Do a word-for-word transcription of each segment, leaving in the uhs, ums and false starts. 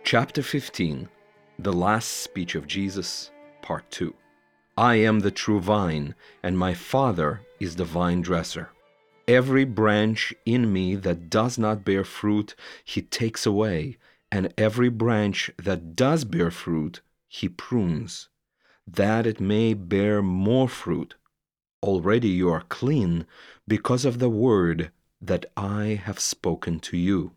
Chapter fifteen, The Last Speech of Jesus, Part two. I am the true vine, and my Father is the vine dresser. Every branch in me that does not bear fruit, he takes away, and every branch that does bear fruit, he prunes, that it may bear more fruit. Already you are clean because of the word that I have spoken to you.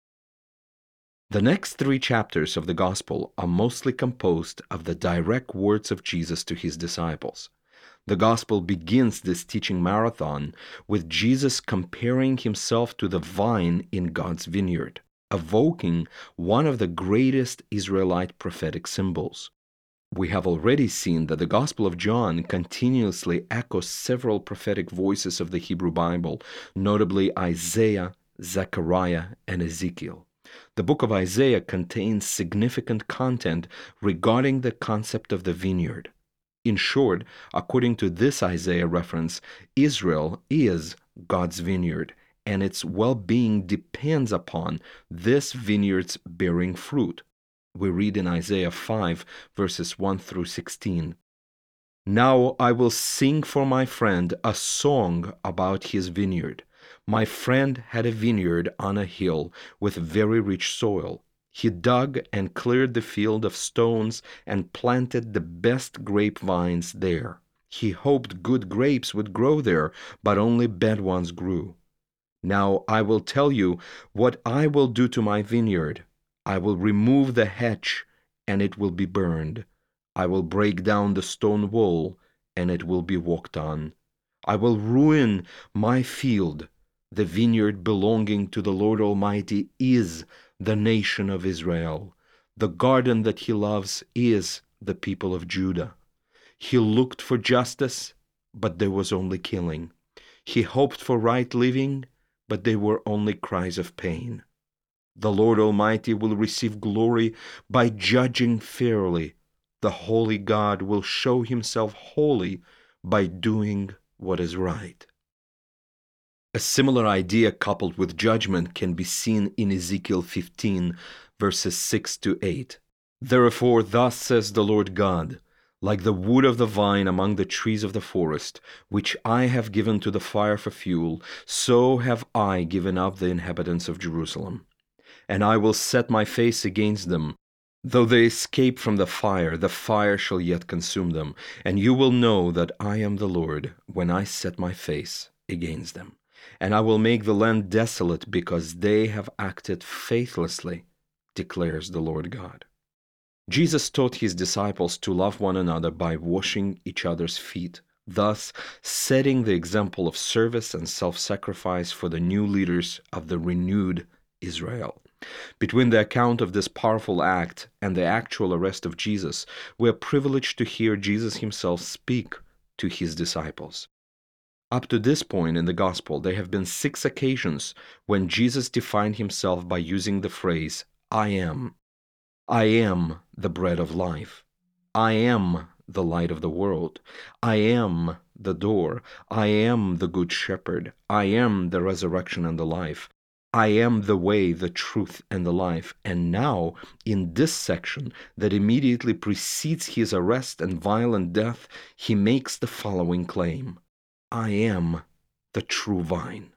The next three chapters of the Gospel are mostly composed of the direct words of Jesus to his disciples. The Gospel begins this teaching marathon with Jesus comparing himself to the vine in God's vineyard, evoking one of the greatest Israelite prophetic symbols. We have already seen that the Gospel of John continuously echoes several prophetic voices of the Hebrew Bible, notably Isaiah, Zechariah, and Ezekiel. The book of Isaiah contains significant content regarding the concept of the vineyard. In short, according to this Isaiah reference, Israel is God's vineyard, and its well-being depends upon this vineyard's bearing fruit. We read in Isaiah five, verses one through sixteen. Now I will sing for my friend a song about his vineyard. My friend had a vineyard on a hill with very rich soil. He dug and cleared the field of stones and planted the best grapevines there. He hoped good grapes would grow there, but only bad ones grew. Now I will tell you what I will do to my vineyard. I will remove the hedge, and it will be burned. I will break down the stone wall, and it will be walked on. I will ruin my field. The vineyard belonging to the Lord Almighty is the nation of Israel. The garden that he loves is the people of Judah. He looked for justice, but there was only killing. He hoped for right living, but they were only cries of pain. The Lord Almighty will receive glory by judging fairly. The holy God will show himself holy by doing what is right. A similar idea coupled with judgment can be seen in Ezekiel fifteen, verses six to eight. Therefore, thus says the Lord God, like the wood of the vine among the trees of the forest, which I have given to the fire for fuel, so have I given up the inhabitants of Jerusalem. And I will set my face against them. Though they escape from the fire, the fire shall yet consume them, and you will know that I am the Lord when I set my face against them. And I will make the land desolate because they have acted faithlessly, declares the Lord God. Jesus taught his disciples to love one another by washing each other's feet, thus setting the example of service and self-sacrifice for the new leaders of the renewed Israel. Between the account of this powerful act and the actual arrest of Jesus, we are privileged to hear Jesus himself speak to his disciples. Up to this point in the Gospel, there have been six occasions when Jesus defined himself by using the phrase, I am. I am the bread of life. I am the light of the world. I am the door. I am the good shepherd. I am the resurrection and the life. I am the way, the truth, and the life. And now, in this section that immediately precedes his arrest and violent death, he makes the following claim. I am the true vine.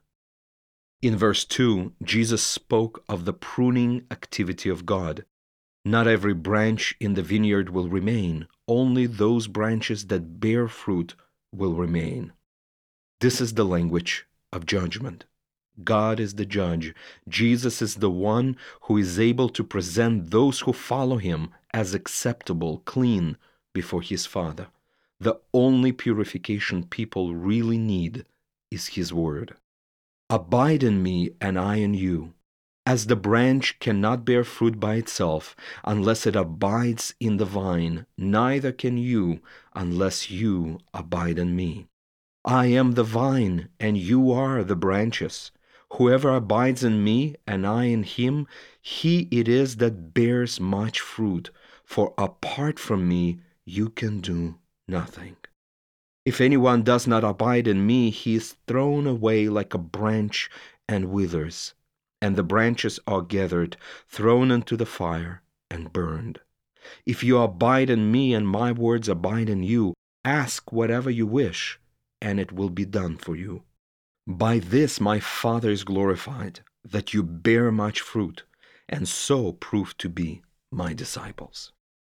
In verse two, Jesus spoke of the pruning activity of God. Not every branch in the vineyard will remain. Only those branches that bear fruit will remain. This is the language of judgment. God is the judge. Jesus is the one who is able to present those who follow him as acceptable, clean before his Father. The only purification people really need is his word. Abide in me and I in you. As the branch cannot bear fruit by itself unless it abides in the vine, neither can you unless you abide in me. I am the vine, and you are the branches. Whoever abides in me and I in him, he it is that bears much fruit, for apart from me you can do nothing. If anyone does not abide in me, he is thrown away like a branch and withers, and the branches are gathered, thrown into the fire, and burned. If you abide in me and my words abide in you, ask whatever you wish, and it will be done for you. By this my Father is glorified, that you bear much fruit, and so prove to be my disciples.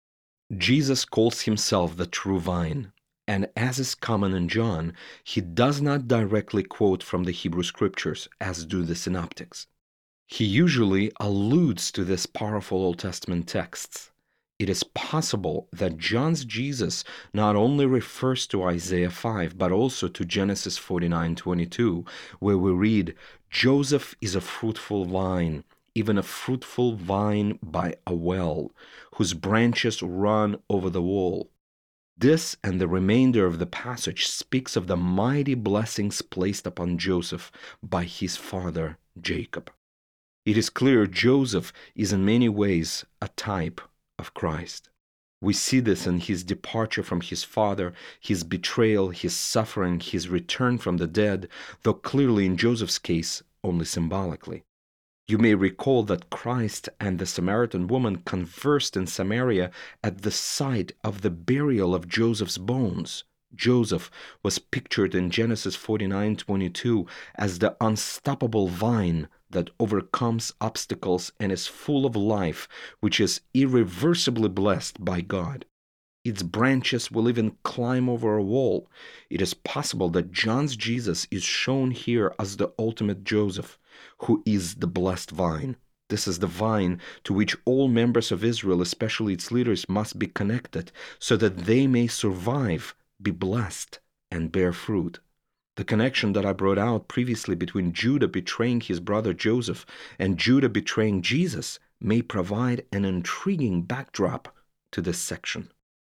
Jesus calls himself the true vine, and as is common in John, he does not directly quote from the Hebrew Scriptures, as do the synoptics. He usually alludes to these powerful Old Testament texts. It is possible that John's Jesus not only refers to Isaiah five, but also to Genesis forty-nine twenty-two, where we read, "Joseph is a fruitful vine, even a fruitful vine by a well, whose branches run over the wall." This and the remainder of the passage speaks of the mighty blessings placed upon Joseph by his father Jacob. It is clear Joseph is in many ways a type of Christ. We see this in his departure from his father, his betrayal, his suffering, his return from the dead, though clearly in Joseph's case only symbolically. You may recall that Christ and the Samaritan woman conversed in Samaria at the site of the burial of Joseph's bones. Joseph was pictured in Genesis forty-nine twenty-two as the unstoppable vine that overcomes obstacles and is full of life, which is irreversibly blessed by God. Its branches will even climb over a wall. It is possible that John's Jesus is shown here as the ultimate Joseph, who is the blessed vine. This is the vine to which all members of Israel, especially its leaders, must be connected so that they may survive, be blessed, and bear fruit. The connection that I brought out previously between Judah betraying his brother Joseph and Judah betraying Jesus may provide an intriguing backdrop to this section.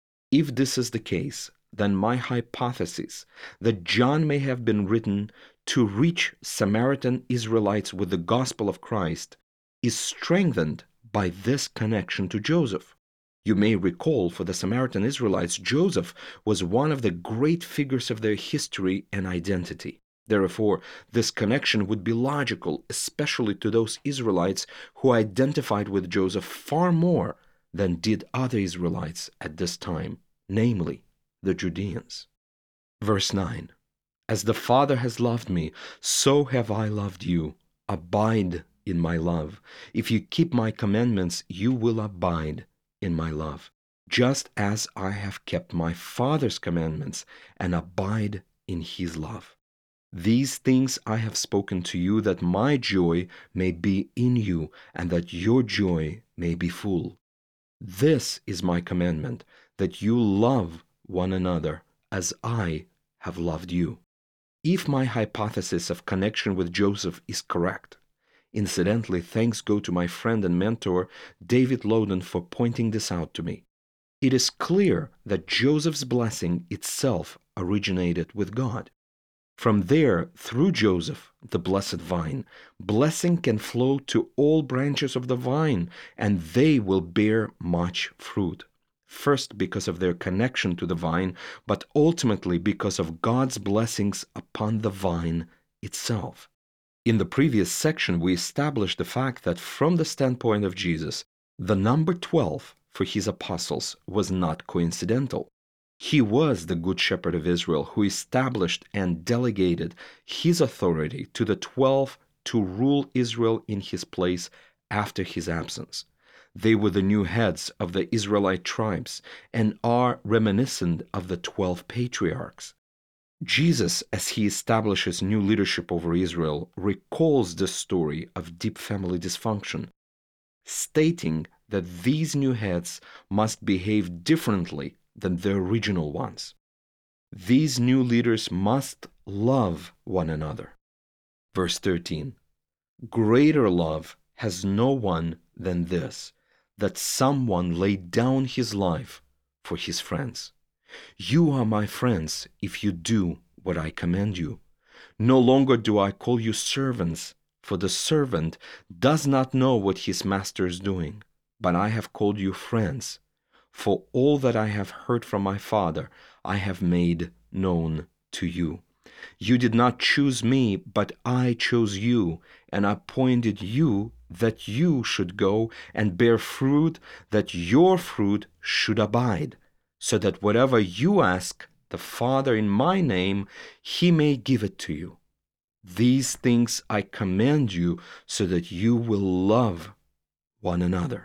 If this is the case, then my hypothesis that John may have been written to reach Samaritan Israelites with the gospel of Christ is strengthened by this connection to Joseph. You may recall, for the Samaritan Israelites, Joseph was one of the great figures of their history and identity. Therefore, this connection would be logical, especially to those Israelites who identified with Joseph far more than did other Israelites at this time, namely the Judeans. Verse nine, "As the Father has loved me, so have I loved you. Abide in my love. If you keep my commandments, you will abide in my love, just as I have kept my Father's commandments and abide in his love. These things I have spoken to you, that my joy may be in you, and that your joy may be full. This is my commandment, that you love one another as I have loved you." If my hypothesis of connection with Joseph is correct, incidentally, thanks go to my friend and mentor, David Loden, for pointing this out to me. It is clear that Joseph's blessing itself originated with God. From there, through Joseph, the blessed vine, blessing can flow to all branches of the vine, and they will bear much fruit. First, because of their connection to the vine, but ultimately because of God's blessings upon the vine itself. In the previous section, we established the fact that from the standpoint of Jesus, the number twelve for his apostles was not coincidental. He was the Good Shepherd of Israel who established and delegated his authority to the twelve to rule Israel in his place after his absence. They were the new heads of the Israelite tribes and are reminiscent of the twelve patriarchs. Jesus, as he establishes new leadership over Israel, recalls the story of deep family dysfunction, stating that these new heads must behave differently than the original ones. These new leaders must love one another. Verse thirteen, "Greater love has no one than this, that someone lay down his life for his friends. You are my friends if you do what I command you. No longer do I call you servants, for the servant does not know what his master is doing, but I have called you friends. For all that I have heard from my Father, I have made known to you. You did not choose me, but I chose you, and appointed you that you should go and bear fruit, that your fruit should abide, so that whatever you ask the Father in my name, he may give it to you. These things I command you, so that you will love one another.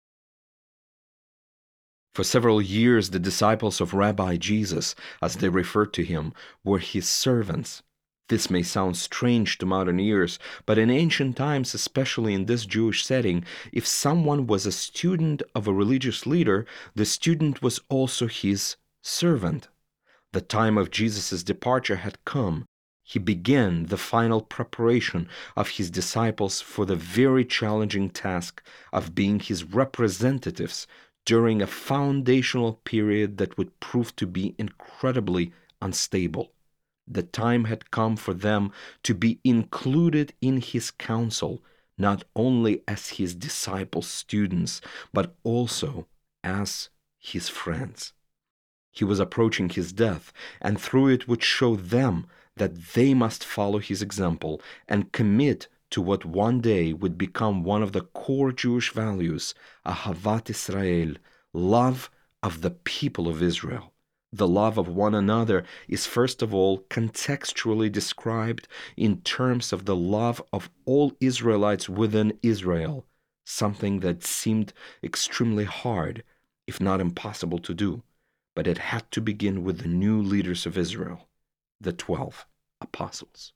For several years, the disciples of Rabbi Jesus, as they referred to him, were his servants. This may sound strange to modern ears, but in ancient times, especially in this Jewish setting, if someone was a student of a religious leader, the student was also his servant. The time of Jesus' departure had come. He began the final preparation of his disciples for the very challenging task of being his representatives during a foundational period that would prove to be incredibly unstable. The time had come for them to be included in his council, not only as his disciples' students, but also as his friends. He was approaching his death, and through it would show them that they must follow his example and commit to what one day would become one of the core Jewish values, Ahavat Israel, love of the people of Israel. The love of one another is first of all contextually described in terms of the love of all Israelites within Israel, something that seemed extremely hard, if not impossible to do, but it had to begin with the new leaders of Israel, the twelve apostles.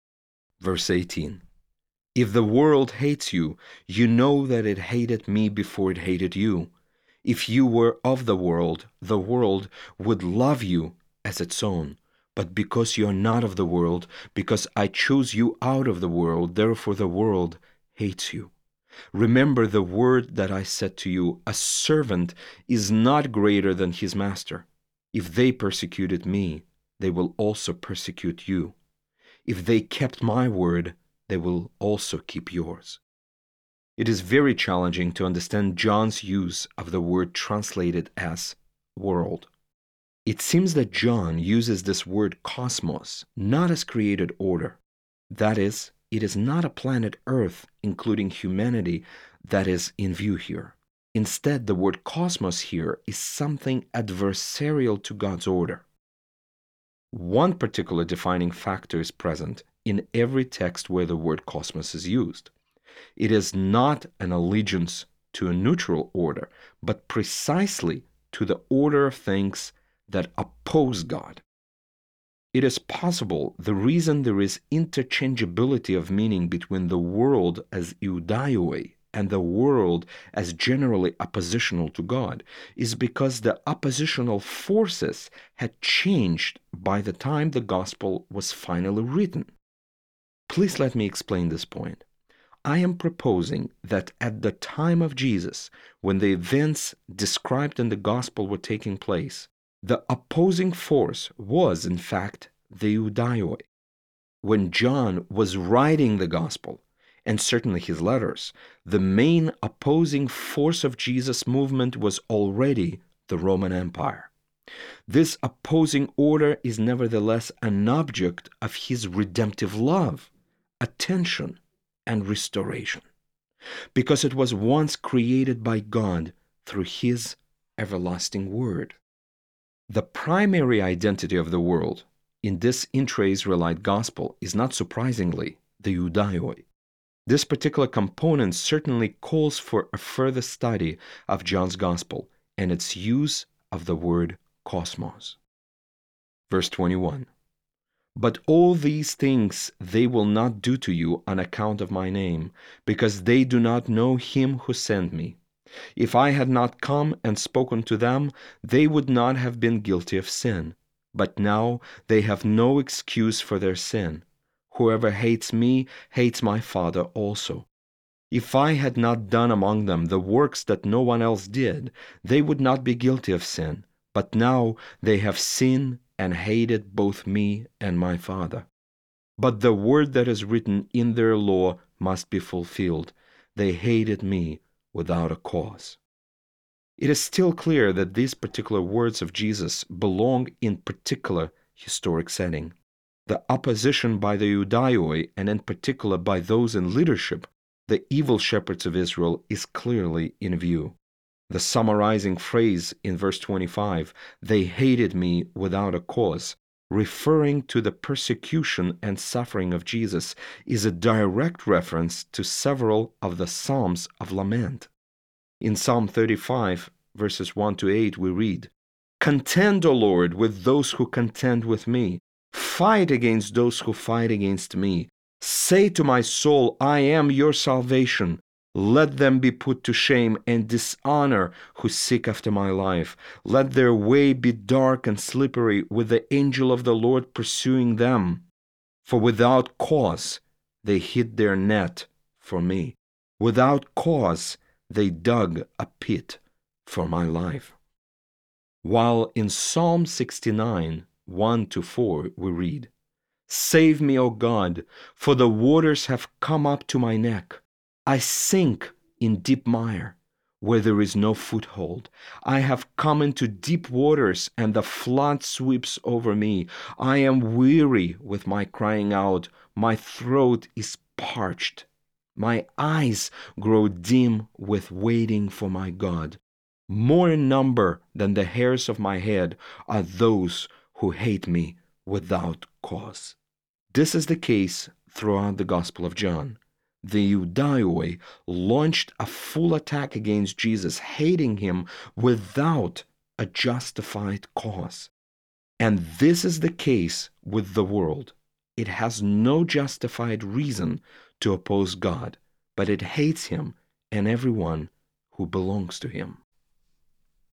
Verse eighteen. If the world hates you, you know that it hated me before it hated you. If you were of the world, the world would love you as its own. But because you are not of the world, because I chose you out of the world, therefore the world hates you. Remember the word that I said to you, a servant is not greater than his master. If they persecuted me, they will also persecute you. If they kept my word, they will also keep yours. It is very challenging to understand John's use of the word translated as world. It seems that John uses this word cosmos not as created order. That is, it is not a planet Earth, including humanity, that is in view here. Instead, the word cosmos here is something adversarial to God's order. One particular defining factor is present in every text where the word cosmos is used. It is not an allegiance to a neutral order, but precisely to the order of things that oppose God. It is possible the reason there is interchangeability of meaning between the world as eudaioi and the world as generally oppositional to God is because the oppositional forces had changed by the time the gospel was finally written. Please let me explain this point. I am proposing that at the time of Jesus, when the events described in the gospel were taking place, the opposing force was, in fact, the eudaioi. When John was writing the gospel, and certainly his letters, the main opposing force of Jesus' movement was already the Roman Empire. This opposing order is nevertheless an object of his redemptive love, attention, and restoration, because it was once created by God through his everlasting word. The primary identity of the world in this intra-Israelite gospel is not surprisingly the eudaioi. This particular component certainly calls for a further study of John's gospel and its use of the word cosmos. Verse twenty-one. But all these things they will not do to you on account of my name, because they do not know him who sent me. If I had not come and spoken to them, they would not have been guilty of sin. But now they have no excuse for their sin. Whoever hates me hates my Father also. If I had not done among them the works that no one else did, they would not be guilty of sin. But now they have sinned and hated both me and my Father. But the word that is written in their law must be fulfilled. They hated me without a cause. It is still clear that these particular words of Jesus belong in particular historic setting. The opposition by the eudaioi, and in particular by those in leadership, The evil shepherds of Israel is clearly in view. The summarizing phrase in verse twenty-five, "They hated me without a cause," referring to the persecution and suffering of Jesus, is a direct reference to several of the Psalms of lament. In Psalm thirty-five, verses one to eight, we read, "Contend, O Lord, with those who contend with me. Fight against those who fight against me. Say to my soul, I am your salvation. Let them be put to shame and dishonor who seek after my life. Let their way be dark and slippery, with the angel of the Lord pursuing them. For without cause they hid their net for me. Without cause they dug a pit for my life." While in Psalm sixty-nine, one to four, we read, "Save me, O God, for the waters have come up to my neck. I sink in deep mire, where there is no foothold. I have come into deep waters, and the flood sweeps over me. I am weary with my crying out. My throat is parched. My eyes grow dim with waiting for my God. More in number than the hairs of my head are those who hate me without cause." This is the case throughout the Gospel of John. The Iudaioi launched a full attack against Jesus, hating him without a justified cause. And this is the case with the world. It has no justified reason to oppose God, but it hates him and everyone who belongs to him.